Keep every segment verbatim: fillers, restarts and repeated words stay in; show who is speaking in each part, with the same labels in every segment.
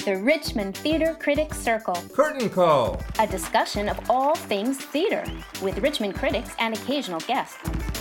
Speaker 1: the Richmond Theater Critics Circle.
Speaker 2: Curtain Call.
Speaker 1: A discussion of all things theater with Richmond critics and occasional guests.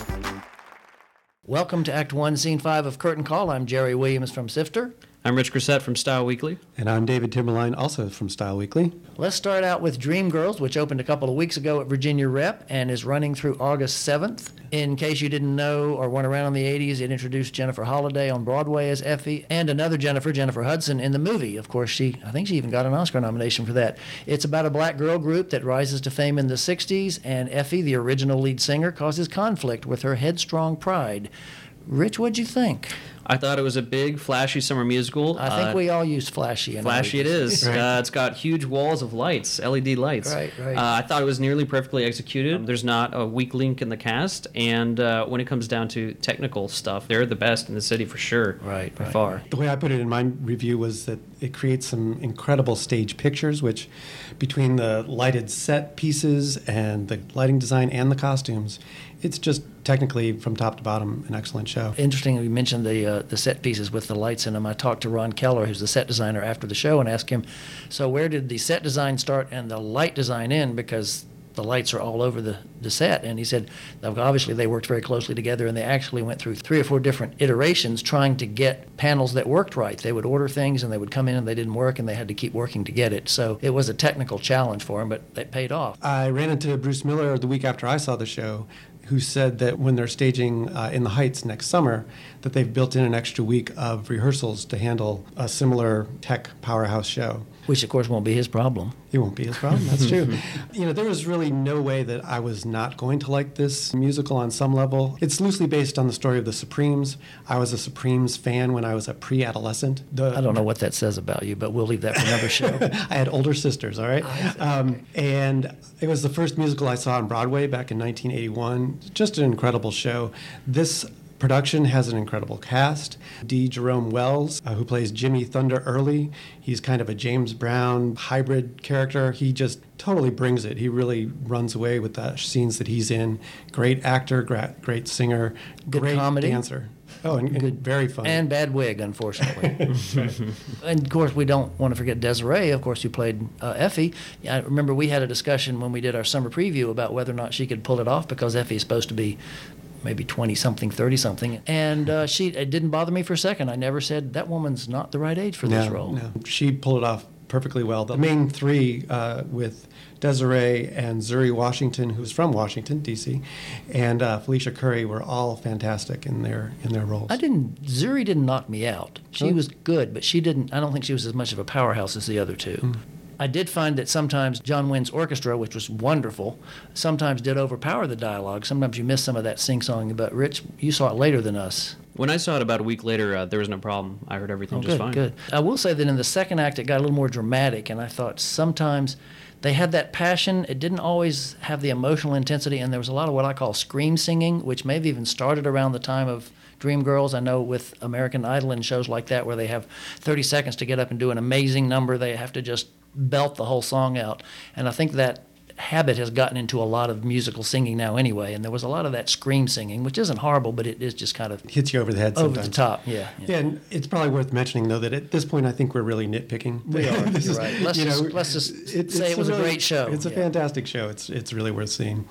Speaker 3: Welcome to Act one, Scene five of Curtain Call. I'm Jerry Williams from Sifter.
Speaker 4: I'm Rich Grissett from Style Weekly.
Speaker 5: And I'm David Timberline, also from Style Weekly.
Speaker 3: Let's start out with Dreamgirls, which opened a couple of weeks ago at Virginia Rep and is running through August seventh. In case you didn't know or weren't around in the eighties, it introduced Jennifer Holliday on Broadway as Effie and another Jennifer, Jennifer Hudson, in the movie. Of course, she I think she even got an Oscar nomination for that. It's about a black girl group that rises to fame in the sixties, and Effie, the original lead singer, causes conflict with her headstrong pride. Rich, what'd you think?
Speaker 4: I thought it was a big, flashy summer musical.
Speaker 3: I think
Speaker 4: uh,
Speaker 3: we all use flashy. In
Speaker 4: Flashy it is.
Speaker 3: Right.
Speaker 4: Uh, it's got huge walls of lights, L E D lights.
Speaker 3: Right, right.
Speaker 4: Uh, I thought it was nearly perfectly executed. There's not a weak link in the cast, and uh, when it comes down to technical stuff, they're the best in the city for sure.
Speaker 3: Right,
Speaker 4: by
Speaker 3: right.
Speaker 4: far.
Speaker 5: The way I put it in my review was that it creates some incredible stage pictures, which between the lighted set pieces and the lighting design and the costumes, it's just technically from top to bottom an excellent show.
Speaker 3: Interesting, you mentioned the uh, the set pieces with the lights in them. I talked to Ron Keller, who's the set designer, after the show and asked him, so where did the set design start and the light design end? Because the lights are all over the, the set. And he said, obviously they worked very closely together, and they actually went through three or four different iterations trying to get panels that worked right. They would order things and they would come in and they didn't work, and they had to keep working to get it. So it was a technical challenge for them, but it paid off.
Speaker 5: I ran into Bruce Miller the week after I saw the show, who said that when they're staging uh, in the Heights next summer, that they've built in an extra week of rehearsals to handle a similar tech powerhouse show.
Speaker 3: Which, of course, won't be his problem.
Speaker 5: It won't be his problem, that's true. You know, there was really no way that I was not going to like this musical on some level. It's loosely based on the story of the Supremes. I was a Supremes fan when I was a pre-adolescent. The,
Speaker 3: I don't know what that says about you, but we'll leave that for another show.
Speaker 5: I had older sisters, all right? Um, and it was the first musical I saw on Broadway back in nineteen eighty-one. Just an incredible show. This production has an incredible cast. D. Jerome Wells, uh, who plays Jimmy Thunder Early. He's kind of a James Brown hybrid character. He just totally brings it. He really runs away with the scenes that he's in. Great actor, great, great singer,
Speaker 3: Good
Speaker 5: great
Speaker 3: comedy.
Speaker 5: dancer. Oh, and, and
Speaker 3: Good.
Speaker 5: very funny.
Speaker 3: And bad wig, unfortunately. And, of course, we don't want to forget Desiree, of course, who played uh, Effie. I remember we had a discussion when we did our summer preview about whether or not she could pull it off, because Effie is supposed to be maybe twenty-something, thirty-something. And uh, she it didn't bother me for a second. I never said, that woman's not the right age for
Speaker 5: no,
Speaker 3: this role.
Speaker 5: No. She pulled it off perfectly well. The main three uh, with Desiree and Zuri Washington, who's from Washington, D C, and uh, Felicia Curry were all fantastic in their in their roles.
Speaker 3: I didn't, Zuri didn't knock me out. She
Speaker 5: Huh?
Speaker 3: was good, but she didn't, I don't think she was as much of a powerhouse as the other two.
Speaker 5: Mm.
Speaker 3: I did find that sometimes John Wynn's orchestra, which was wonderful, sometimes did overpower the dialogue. Sometimes you miss some of that sing-song, but Rich, you saw it later than us.
Speaker 4: When I saw it about a week later, uh, there was no problem. I heard everything
Speaker 3: Oh,
Speaker 4: just
Speaker 3: good,
Speaker 4: fine.
Speaker 3: good. I will say that in the second act, it got a little more dramatic, and I thought sometimes they had that passion. It didn't always have the emotional intensity, and there was a lot of what I call scream singing, which may have even started around the time of Dreamgirls. I know with American Idol and shows like that where they have thirty seconds to get up and do an amazing number, they have to just belt the whole song out. And I think that habit has gotten into a lot of musical singing now anyway, and there was a lot of that scream singing, which isn't horrible, but it is just kind of
Speaker 5: Hits you over the head
Speaker 3: over
Speaker 5: sometimes.
Speaker 3: the top. Yeah, yeah.
Speaker 5: Yeah, and it's probably worth mentioning, though, that at this point, I think we're really nitpicking.
Speaker 3: We are.
Speaker 5: This
Speaker 3: You're
Speaker 5: is-
Speaker 3: right. Let's
Speaker 5: you
Speaker 3: just-
Speaker 5: know,
Speaker 3: let's just
Speaker 5: it-
Speaker 3: say
Speaker 5: it's
Speaker 3: it was a
Speaker 5: really-
Speaker 3: great show.
Speaker 5: It's a
Speaker 3: Yeah.
Speaker 5: fantastic show. It's it's really worth seeing.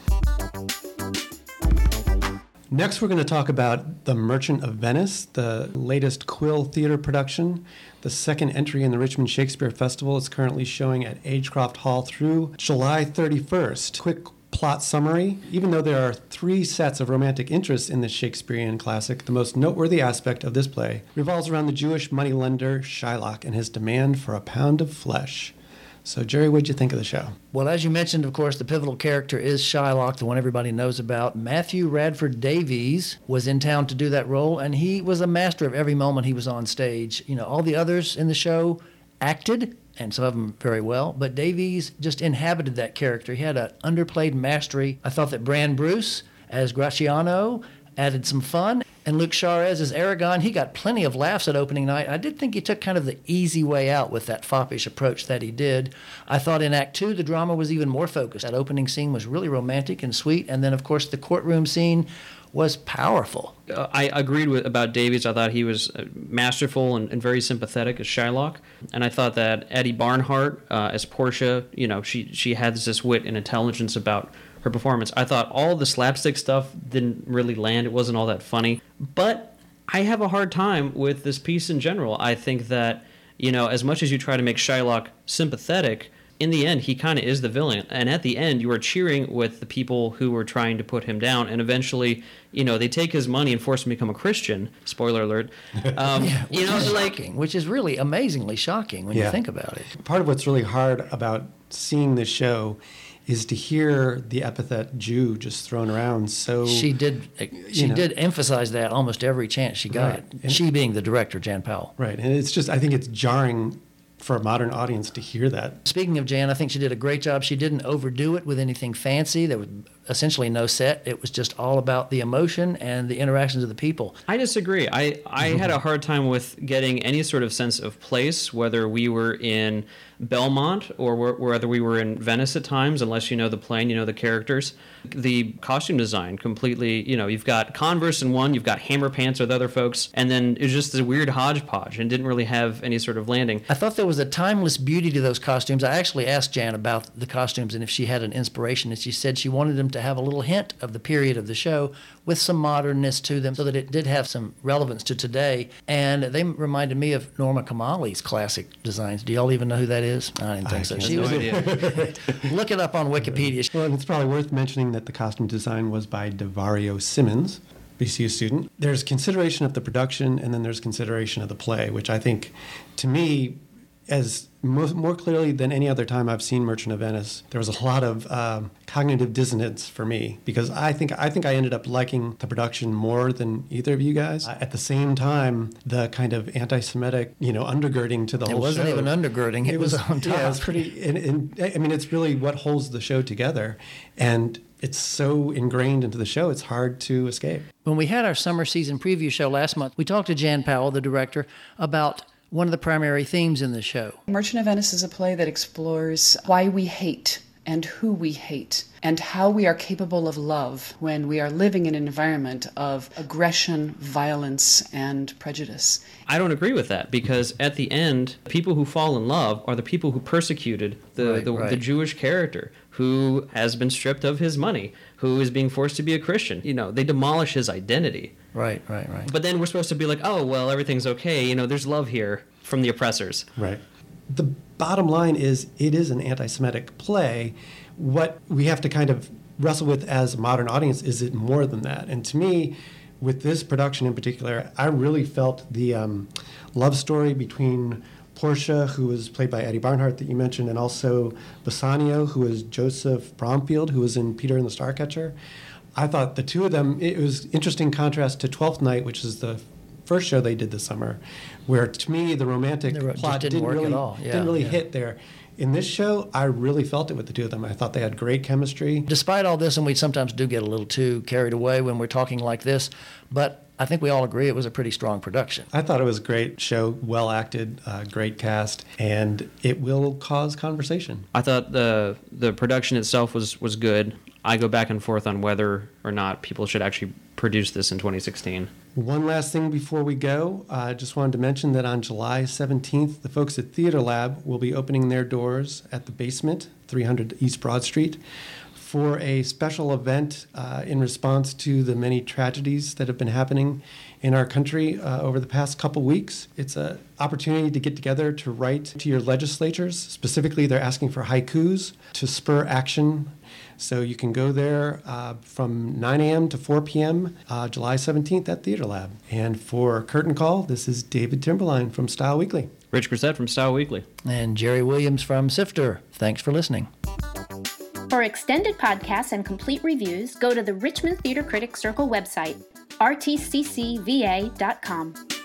Speaker 5: Next, we're going to talk about The Merchant of Venice, the latest Quill Theater production, the second entry in the Richmond Shakespeare Festival. It's currently showing at Agecroft Hall through July thirty-first. Quick plot summary. Even though there are three sets of romantic interests in this Shakespearean classic, the most noteworthy aspect of this play revolves around the Jewish moneylender Shylock and his demand for a pound of flesh. So, Jerry, what'd you think of the show?
Speaker 3: Well, as you mentioned, of course, the pivotal character is Shylock, the one everybody knows about. Matthew Radford Davies was in town to do that role, and he was a master of every moment he was on stage. You know, all the others in the show acted, and some of them very well, but Davies just inhabited that character. He had an underplayed mastery. I thought that Bran Bruce, as Graciano, added some fun. And Luke Charez as Aragon, he got plenty of laughs at opening night. I did think he took kind of the easy way out with that foppish approach that he did. I thought in Act Two, the drama was even more focused. That opening scene was really romantic and sweet. And then, of course, the courtroom scene was powerful.
Speaker 4: Uh, I agreed with about Davies. I thought he was uh, masterful and, and very sympathetic as Shylock, and I thought that Eddie Barnhart uh, as Portia, you know, she she had this wit and intelligence about her performance. I thought all the slapstick stuff didn't really land. It wasn't all that funny, but I have a hard time with this piece in general. I think that, you know, as much as you try to make Shylock sympathetic, in the end, he kind of is the villain. And at the end, you are cheering with the people who were trying to put him down. And eventually, you know, they take his money and force him to become a Christian. Spoiler alert. Um,
Speaker 3: Yeah,
Speaker 4: you know,
Speaker 3: which is
Speaker 4: like,
Speaker 3: shocking, which is really amazingly shocking when
Speaker 5: Yeah.
Speaker 3: you think about it.
Speaker 5: Part of what's really hard about seeing this show is to hear the epithet Jew just thrown around. So
Speaker 3: She did. She
Speaker 5: know.
Speaker 3: did emphasize that almost every chance she got.
Speaker 5: Right.
Speaker 3: It.
Speaker 5: And-
Speaker 3: She being the director, Jan Powell.
Speaker 5: right, and it's just I think it's jarring for a modern audience to hear that.
Speaker 3: Speaking of Jan, I think she did a great job. She didn't overdo it with anything fancy. There was essentially no set. It was just all about the emotion and the interactions of the people.
Speaker 4: I disagree. I, I had a hard time with getting any sort of sense of place, whether we were in Belmont or wh- whether we were in Venice at times, unless you know the plane, you know the characters. The costume design completely, you know, you've got Converse in one, you've got Hammer Pants with other folks, and then it was just this weird hodgepodge and didn't really have any sort of landing.
Speaker 3: I thought there was a timeless beauty to those costumes. I actually asked Jan about the costumes and if she had an inspiration, and she said she wanted them to have a little hint of the period of the show with some modernness to them so that it did have some relevance to today. And they reminded me of Norma Kamali's classic designs. Do y'all even know who that is? I didn't think
Speaker 5: I
Speaker 3: so.
Speaker 5: can't
Speaker 3: She
Speaker 4: No
Speaker 3: was
Speaker 4: idea.
Speaker 3: Look it up on Wikipedia.
Speaker 5: Well, and it's probably worth mentioning that the costume design was by DeVario Simmons, B C U student. There's consideration of the production, and then there's consideration of the play, which I think, to me, as mo- more clearly than any other time I've seen Merchant of Venice, there was a lot of um, cognitive dissonance for me because I think I think I ended up liking the production more than either of you guys. Uh, At the same time, the kind of anti-Semitic, you know, undergirding to the
Speaker 3: It
Speaker 5: whole
Speaker 3: wasn't
Speaker 5: show.
Speaker 3: even undergirding. It, was, on top.
Speaker 5: Yeah, it's pretty. And, and I mean, it's really what holds the show together, and it's so ingrained into the show. It's hard to escape.
Speaker 3: When we had our summer season preview show last month, we talked to Jan Powell, the director, about one of the primary themes in the show.
Speaker 2: Merchant of Venice is a play that explores why we hate and who we hate and how we are capable of love when we are living in an environment of aggression, violence, and prejudice.
Speaker 4: I don't agree with that because at the end, people who fall in love are the people who persecuted the,
Speaker 3: Right,
Speaker 4: the,
Speaker 3: right.
Speaker 4: the Jewish character who has been stripped of his money, who is being forced to be a Christian. You know, they demolish his identity.
Speaker 3: Right, right, right.
Speaker 4: But then we're supposed to be like, oh, well, everything's okay. You know, there's love here from the oppressors.
Speaker 5: Right. The bottom line is it is an anti-Semitic play. What we have to kind of wrestle with as a modern audience is it more than that? And to me, with this production in particular, I really felt the um, love story between Portia, who was played by Eddie Barnhart that you mentioned, and also Bassanio, who was Joseph Bromfield, who was in Peter and the Starcatcher. I thought the two of them, it was interesting contrast to Twelfth Night, which is the first show they did this summer, where to me the romantic
Speaker 3: The ro- just
Speaker 5: plot
Speaker 3: didn't
Speaker 5: didn't,
Speaker 3: work at
Speaker 5: really,
Speaker 3: all. Yeah,
Speaker 5: didn't really
Speaker 3: yeah.
Speaker 5: hit there. In this show, I really felt it with the two of them. I thought they had great chemistry.
Speaker 3: Despite all this, and we sometimes do get a little too carried away when we're talking like this, but I think we all agree it was a pretty strong production.
Speaker 5: I thought it was a great show, well acted, uh, great cast, and it will cause conversation.
Speaker 4: I thought the the production itself was, was good. I go back and forth on whether or not people should actually produce this in twenty sixteen.
Speaker 5: One last thing before we go, I uh, just wanted to mention that on July seventeenth, the folks at Theater Lab will be opening their doors at the basement, three hundred East Broad Street, for a special event uh, in response to the many tragedies that have been happening in our country uh, over the past couple weeks. It's an opportunity to get together to write to your legislatures. Specifically, they're asking for haikus to spur action. So you can go there uh, from nine a.m. to four p.m. Uh, July seventeenth at Theater Lab. And for Curtain Call, this is David Timberline from Style Weekly.
Speaker 4: Rich Grissett from Style Weekly.
Speaker 3: And Jerry Williams from Sifter. Thanks for listening.
Speaker 1: For extended podcasts and complete reviews, go to the Richmond Theater Critics Circle website, r t c c v a dot com.